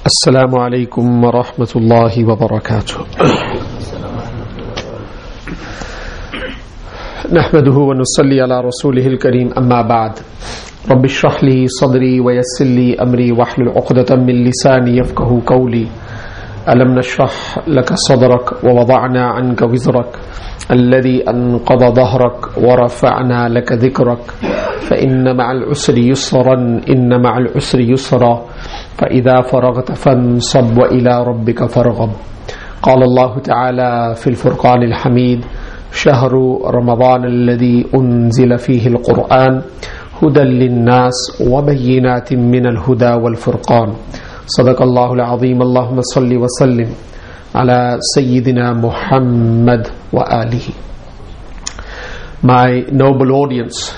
السلام عليكم ورحمة الله وبركاته. نحمده ونصلي على رسوله الكريم أما بعد. رب اشرح لي صدري ويسر لي أمري واحلل عقدة من لساني يفقهوا قولي. ألم نشرح لك صدرك ووضعنا عنك وزرك الذي أنقض ظهرك ورفعنا لك ذكرك فإن مع العسر يسرا إن مع العسر يسرا فإذا فرغت فانصب وإلى ربك فارغب. قال الله تعالى في الفرقان الحميد: شهر رمضان الذي أنزل فيه القرآن هدى للناس وبينات من الهدى والفرقان. صدق الله العظيم. اللهم صل وسلم على سيدنا Muhammad wa alihi. My noble audience,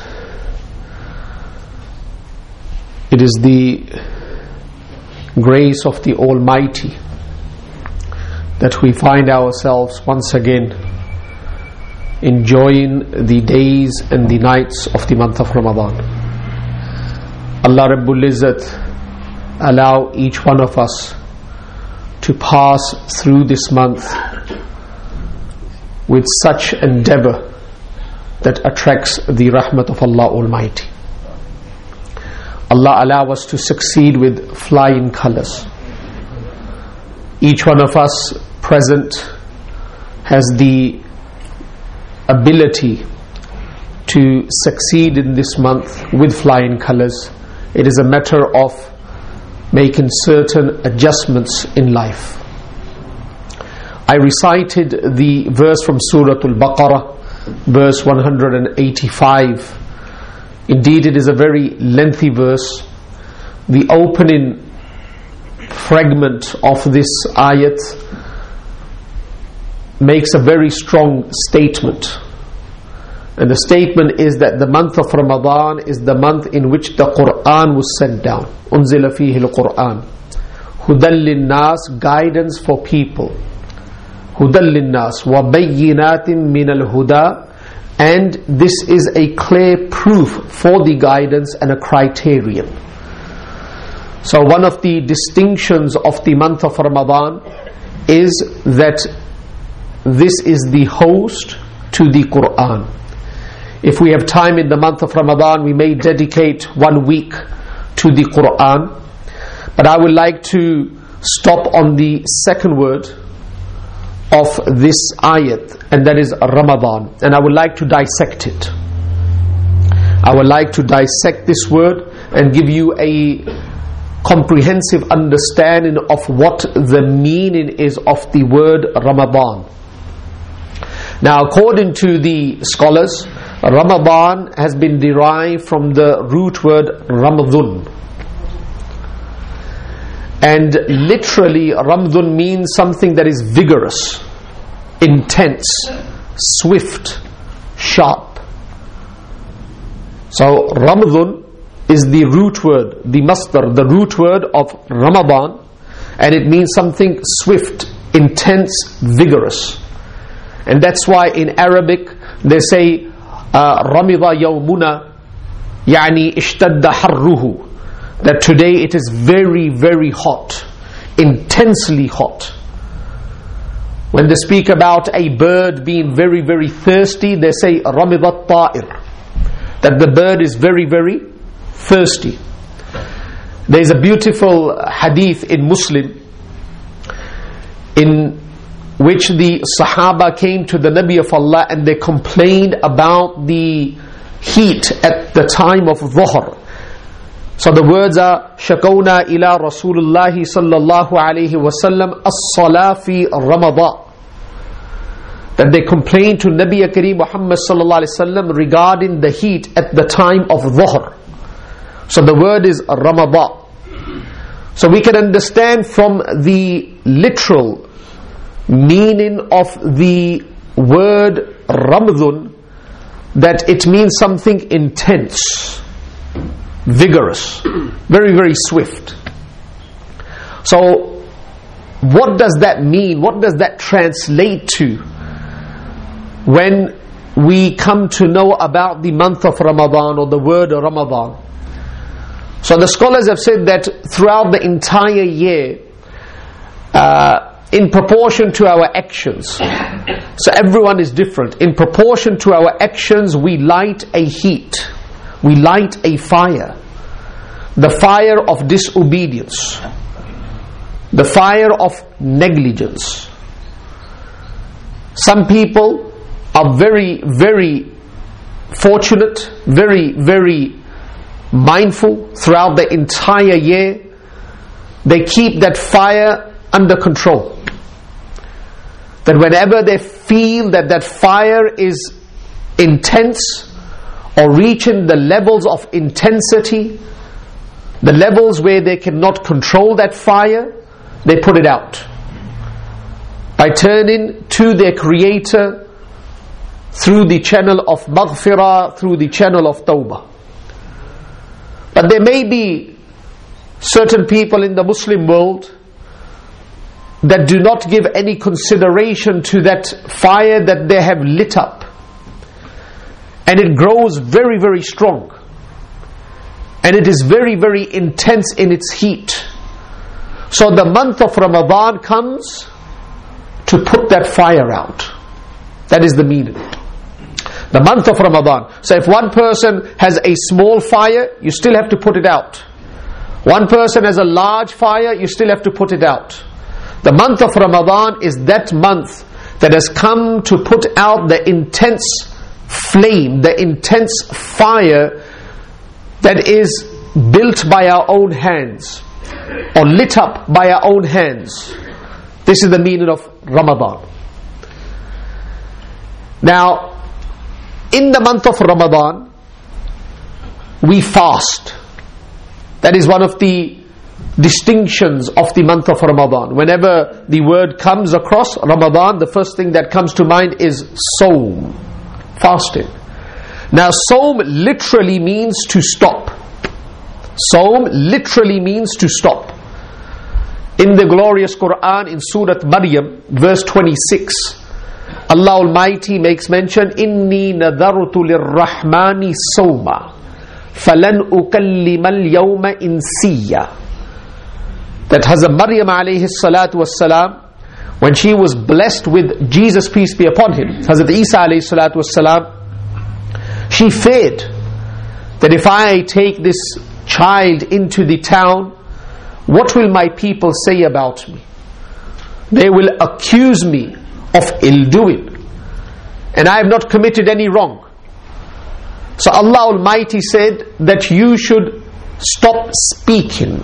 it is the grace of the Almighty that we find ourselves once again enjoying the days and the nights of the month of Ramadan. Allah Rabbul Izzat allow each one of us to pass through this month with such endeavor that attracts the rahmat of Allah Almighty. Allah allow us to succeed with flying colors. Each one of us present has the ability to succeed in this month with flying colors. It is a matter of making certain adjustments in life. I recited the verse from Surah Al-Baqarah, verse 185. Indeed, it is a very lengthy verse. The opening fragment of this ayat makes a very strong statement. And the statement is that the month of Ramadan is the month in which the Qur'an was sent down. Unzila fihi al-Qur'an. Hudan lin-nas, guidance for people. Hudan lin-nas wa bayyinatin min al-huda. And this is a clear proof for the guidance and a criterion. So one of the distinctions of the month of Ramadan is that this is the host to the Qur'an. If we have time in the month of Ramadan, we may dedicate 1 week to the Qur'an. But I would like to stop on the second word of this ayat, and that is Ramadan. And I would like to dissect it. I would like to dissect this word and give you a comprehensive understanding of what the meaning is of the word Ramadan. Now, according to the scholars, Ramadan has been derived from the root word Ramdhun. And literally, Ramdhun means something that is vigorous, intense, swift, sharp. So, Ramdhun is the root word, the masdar, the root word of Ramadan, and it means something swift, intense, vigorous. And that's why in Arabic they say Ramidha yawmuna yani ishtadda harruhu, that today it is very, very hot, intensely hot. When they speak about a bird being very, very thirsty, they say Ramidha ta'ir, that the bird is very, very thirsty. There is a beautiful hadith in Muslim in which the Sahaba came to the Nabi of Allah and they complained about the heat at the time of Dhuhr. So the words are Shakawna ila Rasulullah sallallahu alayhi wasallam as-salah fi Ramadan, that they complained to Nabi Kareem Muhammad sallallahu alayhi wasallam regarding the heat at the time of Dhuhr. So the word is Ramadan. So we can understand from the literal meaning of the word Ramdhun that it means something intense, vigorous, very, very swift. So what does that mean? What does that translate to when we come to know about the month of Ramadan or the word Ramadan? So the scholars have said that throughout the entire year in proportion to our actions. So everyone is different. In proportion to our actions, we light a heat. We light a fire. The fire of disobedience. The fire of negligence. Some people are very, very fortunate, very, very mindful throughout the entire year. They keep that fire under control. That whenever they feel that that fire is intense or reaching the levels of intensity, the levels where they cannot control that fire, they put it out by turning to their Creator through the channel of maghfirah, through the channel of tawbah. But there may be certain people in the Muslim world that do not give any consideration to that fire that they have lit up, and it grows very, very strong, and it is very, very intense in its heat. So the month of Ramadan comes to put that fire out. That is the meaning. The month of Ramadan. So if one person has a small fire, you still have to put it out. One person has a large fire, you still have to put it out. The month of Ramadan is that month that has come to put out the intense flame, the intense fire that is built by our own hands or lit up by our own hands. This is the meaning of Ramadan. Now, in the month of Ramadan, we fast. That is one of the distinctions of the month of Ramadan. Whenever the word comes across Ramadan, the first thing that comes to mind is Sawm, fasting. Now, Sawm literally means to stop. Sawm literally means to stop. In the glorious Quran, in Surah Maryam, verse 26, Allah Almighty makes mention, Inni nadartu lirrahmani sawma falan ukallima al-yawma insiya. That Hazrat Maryam alayhi salatu wassalam, when she was blessed with Jesus, peace be upon him, Hazrat Isa alayhi salatu wassalam, she feared that if I take this child into the town, what will my people say about me? They will accuse me of ill-doing, and I have not committed any wrong. So Allah Almighty said that you should stop speaking.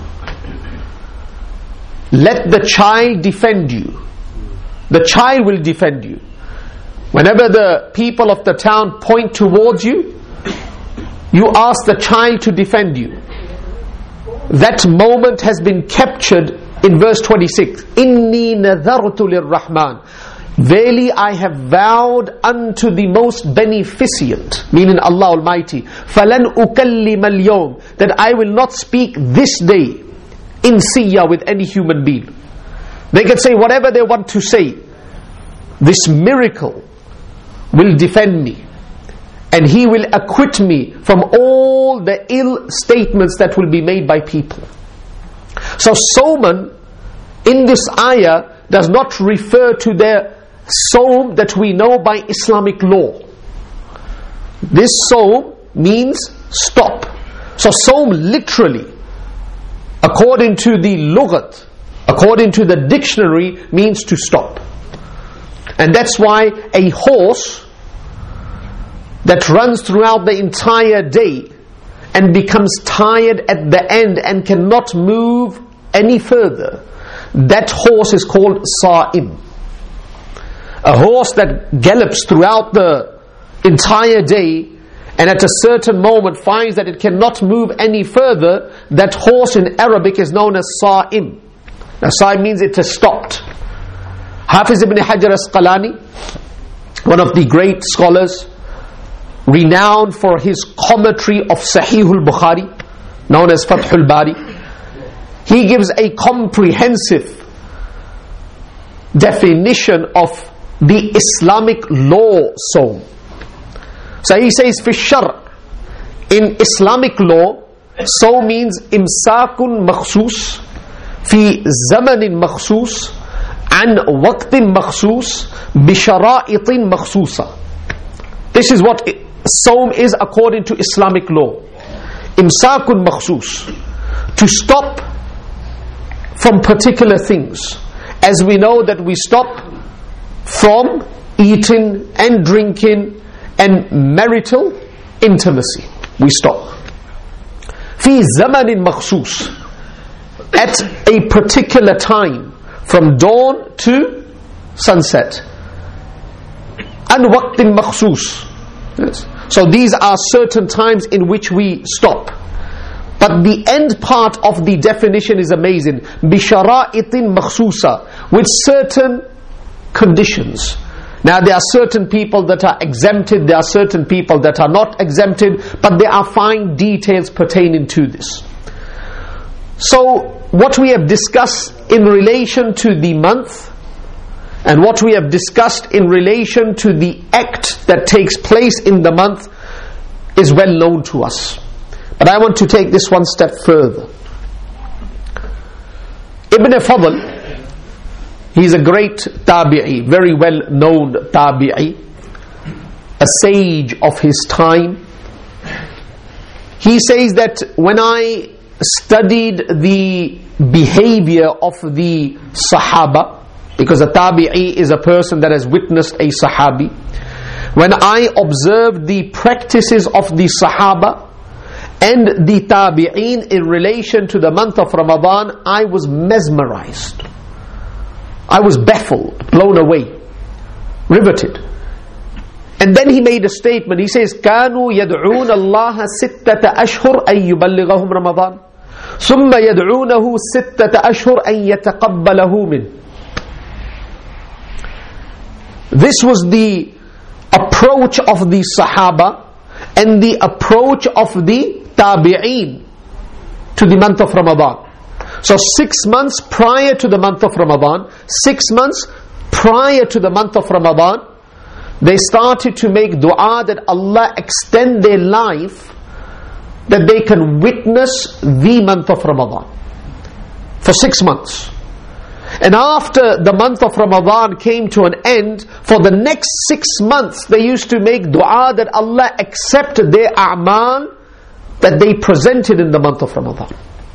Let the child defend you. The child will defend you. Whenever the people of the town point towards you, you ask the child to defend you. That moment has been captured in verse 26. Inni nadhartu lirrahman. Verily I have vowed unto the most beneficent, meaning Allah Almighty, falan ukallima al-yawm, that I will not speak this day insiya with any human being. They can say whatever they want to say. This miracle will defend me, and He will acquit me from all the ill statements that will be made by people. So Sawman in this ayah does not refer to their Sawm that we know by Islamic law. This Sawm means stop. So Sawm literally, according to the Lughat, according to the dictionary, means to stop. And that's why a horse that runs throughout the entire day and becomes tired at the end and cannot move any further, that horse is called Sa'im. A horse that gallops throughout the entire day and at a certain moment finds that it cannot move any further, that horse in Arabic is known as Sa'im. Now Sa'im means it has stopped. Hafiz ibn Hajar Asqalani, one of the great scholars, renowned for his commentary of Sahih al-Bukhari, known as Fath al-Bari, he gives a comprehensive definition of the Islamic law Sawm. So he says, fi shar, in Islamic law, Sawm means imsakun makhsus في زمن مخصوص عن وقت مخصوص بشرائط مخصوصة. This is what Sawm is according to Islamic law. Imsakun makhsus, to stop from particular things. As we know that we stop from eating and drinking and marital intimacy. We stop. في زمن مخصوص, at a particular time, from dawn to sunset. And وقت مخصوص. Yes. So these are certain times in which we stop. But the end part of the definition is amazing. بِشَرَائِطٍ مَخْصُوصَةٍ, with certain conditions. Now there are certain people that are exempted, there are certain people that are not exempted, but there are fine details pertaining to this. So what we have discussed in relation to the month, and what we have discussed in relation to the act that takes place in the month, is well known to us. But I want to take this one step further. Ibn Fadl, he's a great tabi'i, very well known tabi'i, a sage of his time. He says that when I studied the behavior of the Sahaba, because a tabi'i is a person that has witnessed a Sahabi, when I observed the practices of the Sahaba and the tabi'een in relation to the month of Ramadan, I was mesmerized. I was baffled, blown away, riveted. And then he made a statement. He says, كانوا يدعون الله ستة أشهر أن يبلغهم رمضان ثم يدعونه ستة أشهر أن يتقبله منه. This was the approach of the Sahaba and the approach of the Tabi'een to the month of Ramadan. So 6 months prior to the month of Ramadan, 6 months prior to the month of Ramadan, they started to make dua that Allah extend their life, that they can witness the month of Ramadan for 6 months. And after the month of Ramadan came to an end, for the next 6 months they used to make dua that Allah accept their a'mal that they presented in the month of Ramadan.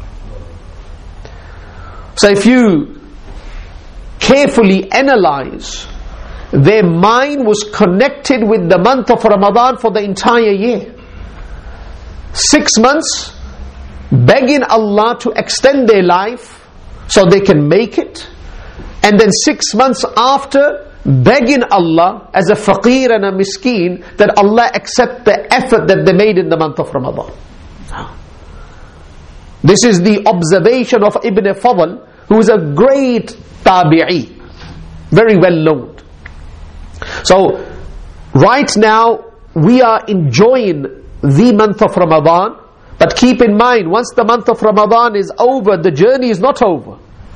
So if you carefully analyze, their mind was connected with the month of Ramadan for the entire year. 6 months begging Allah to extend their life so they can make it, and then 6 months after begging Allah as a faqir and a miskeen that Allah accept the effort that they made in the month of Ramadan. This is the observation of Ibn Fadl, who is a great tabi'i, very well known. So right now we are enjoying the month of Ramadan, but keep in mind, once the month of Ramadan is over, the journey is not over.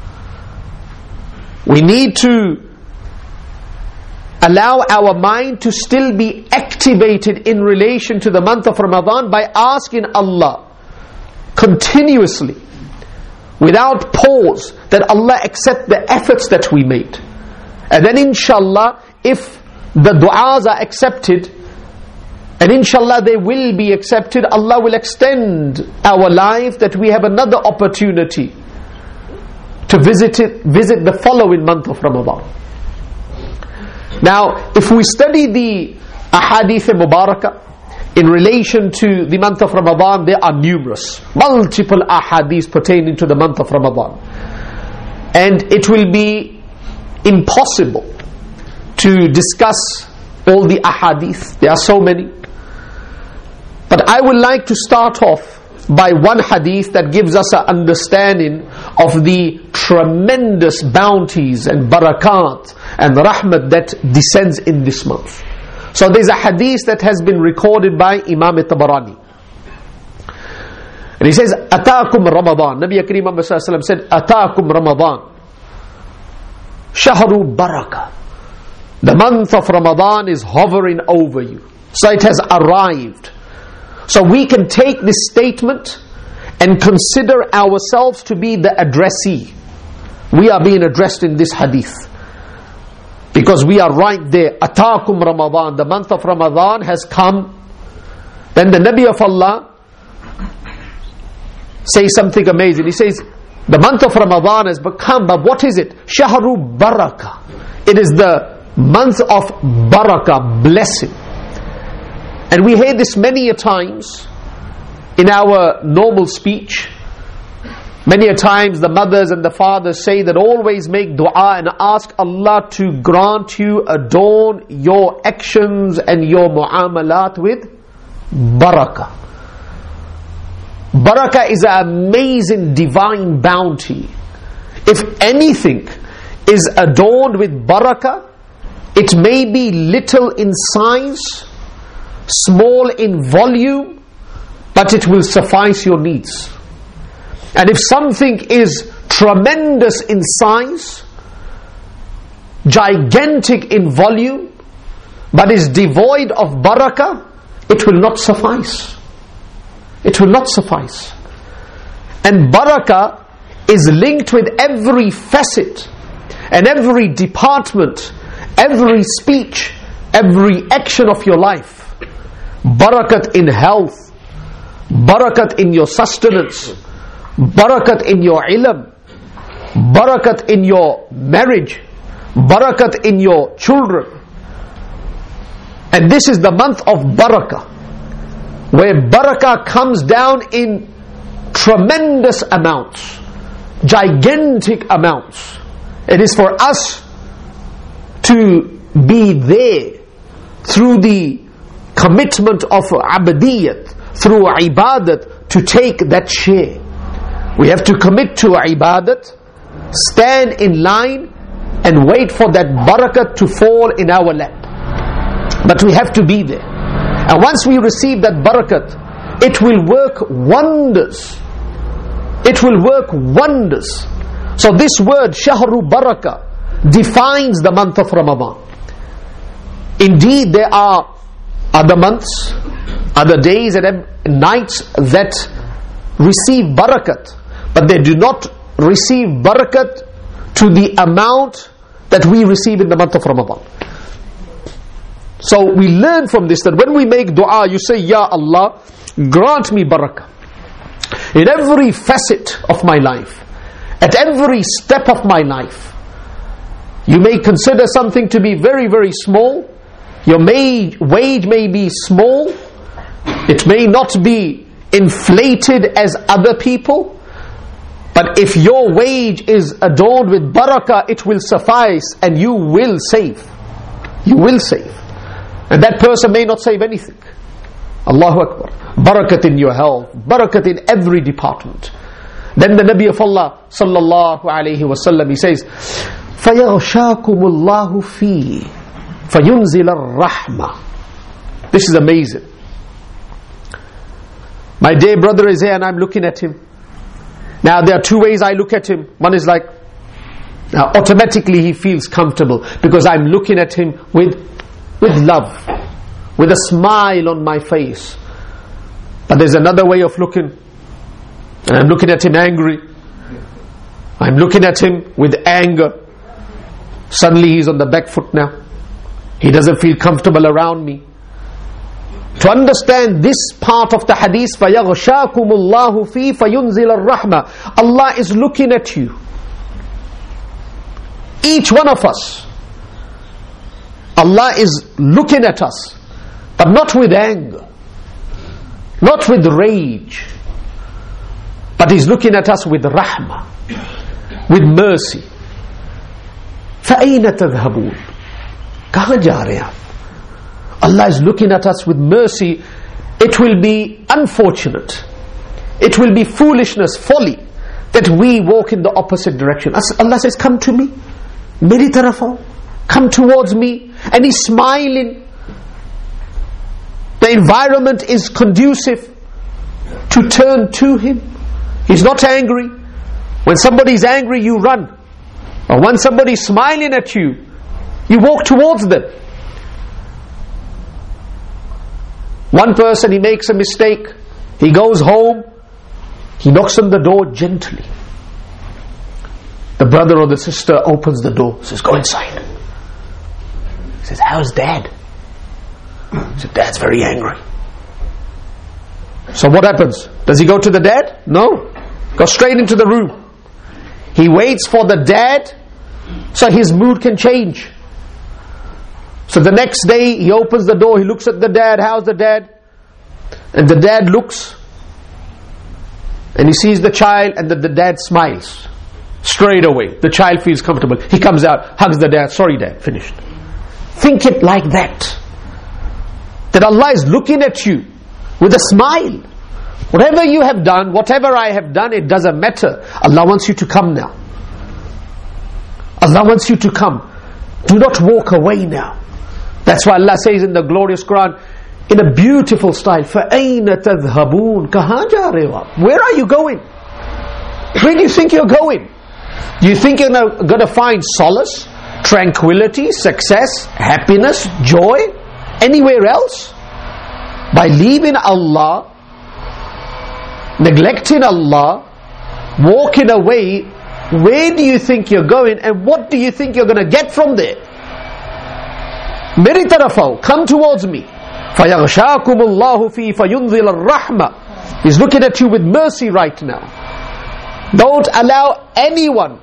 We need to allow our mind to still be activated in relation to the month of Ramadan by asking Allah continuously, without pause, that Allah accept the efforts that we made. And then inshallah, if the du'as are accepted, and inshallah they will be accepted, Allah will extend our life that we have another opportunity to visit the following month of Ramadan. Now, if we study the ahadith mubarakah in relation to the month of Ramadan, there are numerous, multiple ahadith pertaining to the month of Ramadan. And it will be impossible to discuss all the ahadith. There are so many. But I would like to start off by one hadith that gives us an understanding of the tremendous bounties and barakat and rahmat that descends in this month. So there's a hadith that has been recorded by Imam Tabarani. And he says, Ataakum Ramadan. Nabi Kareem Muhammad Sallallahu Alaihi Wasallam said, Ataakum Ramadan. Shahru Baraka. The month of Ramadan is hovering over you. So it has arrived. So we can take this statement and consider ourselves to be the addressee. we are being addressed in this hadith. Because we are right there. Ataakum Ramadan, the month of Ramadan has come. Then the Nabi of Allah says something amazing. He says, the month of Ramadan has become, but what is it? Shahru Barakah. It is the month of Barakah, blessing. And we hear this many a times in our normal speech. Many a times the mothers and the fathers say that always make dua and ask Allah to grant you, adorn your actions and your muamalat with barakah. Barakah is an amazing divine bounty. If anything is adorned with barakah, it may be little in size, small in volume, but it will suffice your needs. And if something is tremendous in size, gigantic in volume, but is devoid of barakah, it will not suffice. It will not suffice. And barakah is linked with every facet and every department, every speech, every action of your life. Barakat in health, barakat in your sustenance, barakat in your ilm, barakat in your marriage, barakat in your children. And this is the month of barakah, where barakah comes down in tremendous amounts, gigantic amounts. It is for us to be there through the commitment of abadiyat, through ibadat, to take that share. We have to commit to ibadat, stand in line and wait for that barakat to fall in our lap. But we have to be there. And once we receive that barakat, it will work wonders. It will work wonders. So this word, Shahru Barakah, defines the month of Ramadan. Indeed, there are other months, other days and nights that receive barakat, but they do not receive barakat to the amount that we receive in the month of Ramadan. So we learn from this that when we make dua, you say, Ya Allah, grant me barakah in every facet of my life, at every step of my life. You may consider something to be very, very small. Your wage may be small. It may not be inflated as other people. But if your wage is adorned with barakah, it will suffice and you will save. You will save. And that person may not save anything. Allahu Akbar. Barakat in your health, barakat in every department. Then the Nabi of Allah sallallahu alayhi wasallam, he says, فَيَغْشَاكُمُ اللَّهُ فِيهِ فَيُنْزِلَ الرَّحْمَةِ. This is amazing. My dear brother is here and I'm looking at him. Now there are two ways I look at him. One is like, now automatically he feels comfortable because I'm looking at him with love, with a smile on my face. But there's another way of looking, and I'm looking at him angry. I'm looking at him with anger. Suddenly he's on the back foot now. He doesn't feel comfortable around me. To understand this part of the hadith, فَيَغْشَاكُمُ اللَّهُ فِي فَيُنْزِلَ الرَّحْمَةِ, Allah is looking at you. Each one of us. Allah is looking at us, but not with anger, not with rage, but He's looking at us with rahmah, with mercy. فَأَيْنَ تَذْهَبُونَ, kahan ja rahe aap? Allah is looking at us with mercy. It will be unfortunate, it will be foolishness, folly, that we walk in the opposite direction. Allah says, come to me, meri taraf aao, come towards me. And He's smiling. The environment is conducive to turn to Him. He's not angry. When somebody is angry, you run. Or when somebody is smiling at you, you walk towards them. One person, he makes a mistake, he goes home, he knocks on the door gently. The brother or the sister opens the door, says, go inside. He says, how's Dad? He said, Dad's very angry. So what happens? Does he go to the dad? No. Go straight into the room. He waits for the dad so his mood can change. So the next day he opens the door, he looks at the dad, how's the dad? And the dad looks and he sees the child, and the dad smiles. Straight away, the child feels comfortable. He comes out, hugs the dad, sorry dad, finished. Think it like that. That Allah is looking at you with a smile. Whatever you have done, whatever I have done, it doesn't matter. Allah wants you to come now. Allah wants you to come. Do not walk away now. That's why Allah says in the glorious Quran, in a beautiful style, فَأَيْنَ تَذْهَبُونَ كَهَا جَارِوَا. Where are you going? Where do you think you're going? Do you think you're going to find solace, tranquility, success, happiness, joy anywhere else? By leaving Allah, neglecting Allah, walking away, where do you think you're going, and what do you think you're going to get from there? Meri tarafao, come towards me. فَيَغْشَاكُمُ اللَّهُ فِي فَيُنْزِلَ الرَّحْمَةِ. He's looking at you with mercy right now. Don't allow anyone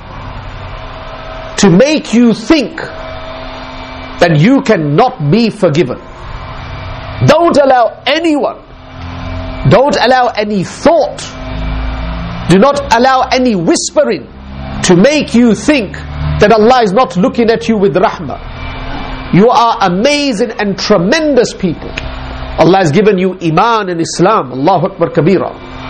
to make you think that you cannot be forgiven. Don't allow anyone, don't allow any thought, do not allow any whispering to make you think that Allah is not looking at you with rahmah. You are amazing and tremendous people. Allah has given you Iman and Islam. Allahu Akbar Kabira.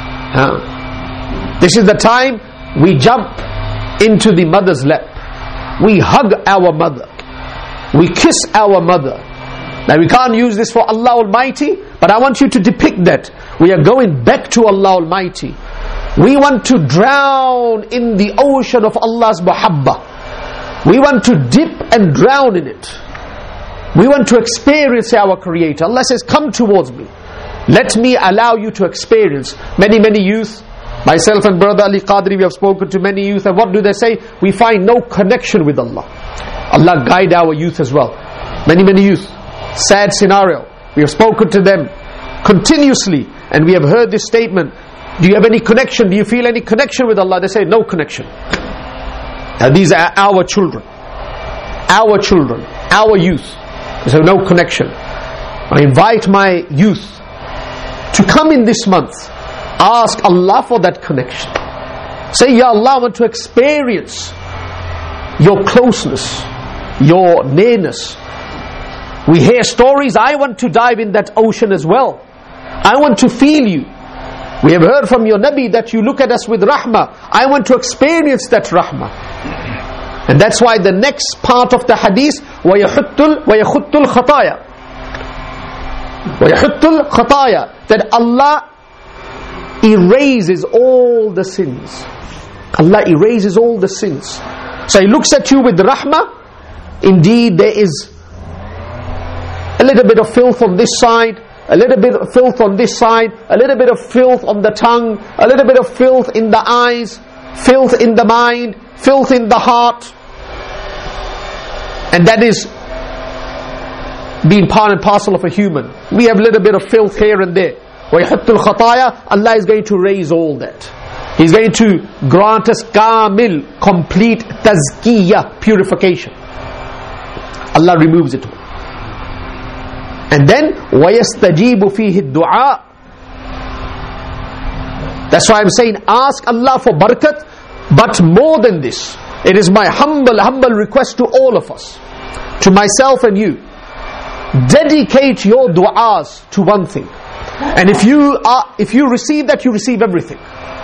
This is the time we jump into the mother's lap. We hug our mother. We kiss our mother. Now we can't use this for Allah Almighty, but I want you to depict that. We are going back to Allah Almighty. We want to drown in the ocean of Allah's Muhabbah. We want to dip and drown in it. We want to experience our Creator. Allah says, come towards me. Let me allow you to experience. Many youth, myself and brother Ali Qadri, we have spoken to many youth, and what do they say? We find no connection with Allah. Allah guide our youth as well. Many youth, sad scenario. We have spoken to them continuously, and we have heard this statement, do you have any connection? Do you feel any connection with Allah? They say, no connection. Now these are our children, our youth. They say, no connection. I invite my youth to come in this month. Ask Allah for that connection. Say, Ya Allah, I want to experience your closeness, your nearness. We hear stories, I want to dive in that ocean as well. I want to feel you. We have heard from your Nabi that you look at us with rahmah. I want to experience that rahmah. And that's why the next part of the hadith, وَيَخُتُّ الْخَطَايَا, وَيَحُتُّ الْخَطَايَا, that Allah erases all the sins. Allah erases all the sins. So He looks at you with rahmah. Indeed, there is a little bit of filth on this side, a little bit of filth on this side, a little bit of filth on the tongue, a little bit of filth in the eyes, filth in the mind, filth in the heart. And that is being part and parcel of a human. We have a little bit of filth here and there. وَيَحُتُّ الْخَطَايَا, Allah is going to raise all that. He's going to grant us kamil, complete tazkiyah, purification. Allah removes it all. And then وَيَسْتَجِيبُ فِيهِ الدُّعَاء. That's why I'm saying, ask Allah for barakat, but more than this, it is my humble request to all of us, to myself and you, dedicate your du'as to one thing. And if you receive that, you receive everything.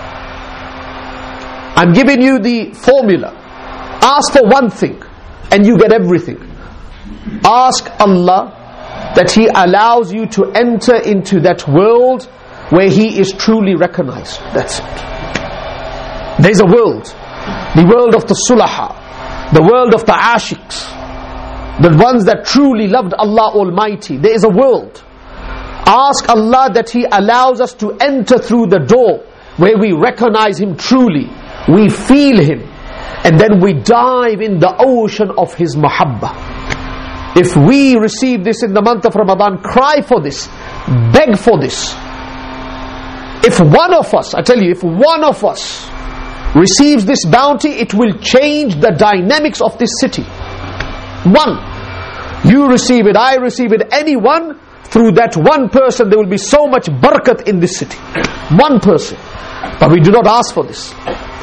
I'm giving you the formula. Ask for one thing and you get everything. Ask Allah that He allows you to enter into that world where He is truly recognized. That's it. There's a world, the world of the sulaha, the world of the ashiqs, the ones that truly loved Allah Almighty. There is a world. Ask Allah that He allows us to enter through the door where we recognize Him truly, we feel Him, and then we dive in the ocean of His mahabbah. If we receive this in the month of Ramadan, cry for this, beg for this. If one of us, I tell you, if one of us receives this bounty, it will change the dynamics of this city. One. You receive it, I receive it, anyone, through that one person there will be so much barakat in this city. One person. But we do not ask for this.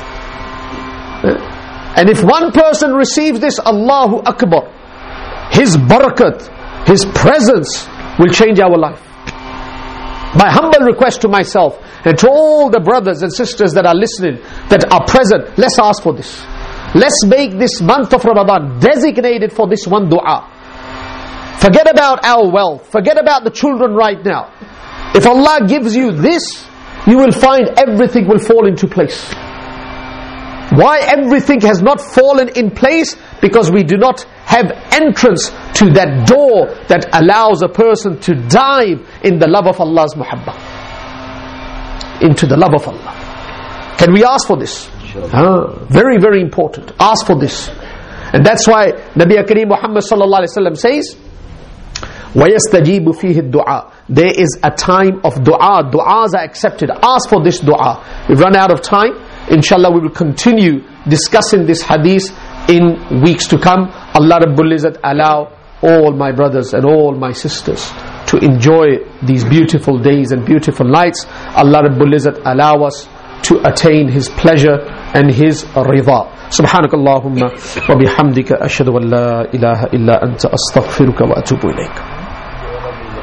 And if one person receives this, Allahu Akbar, his barakat, his presence will change our life. My humble request to myself and to all the brothers and sisters that are listening, that are present, let's ask for this. Let's make this month of Ramadan designated for this one dua. Forget about our wealth, forget about the children right now. If Allah gives you this, you will find everything will fall into place. Why everything has not fallen in place? Because we do not have entrance to that door that allows a person to dive in the love of Allah's muhabbah. Into the love of Allah. Can we ask for this? Very, very important. Ask for this. And that's why Nabi Kareem Muhammad sallallahu alaihi wasallam says, وَيَسْتَجِيبُ فِيهِ الدُّعَى. There is a time of dua. Du'as are accepted. Ask for this dua. We've run out of time. Inshallah we will continue discussing this hadith in weeks to come. Allah Rabbul Izzat allow all my brothers and all my sisters to enjoy these beautiful days and beautiful nights. Allah Rabbul Izzat allow us to attain His pleasure and His rida. سبحانك اللهم وبحمدك أشهد أن لا إله إلا أنت أستغفرك وأتوب إليك.